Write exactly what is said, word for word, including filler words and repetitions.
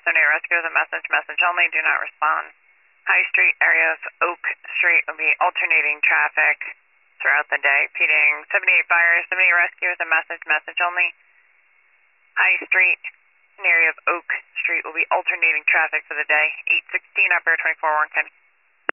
seventy-eight rescue with a message, message only, do not respond. High Street area of Oak Street will be alternating traffic throughout the day. Repeating, seventy-eight fire, seventy-eight rescue with a message, message only. High Street, an area of Oak Street will be alternating traffic for the day. eight sixteen, operator twenty-four, Warren County.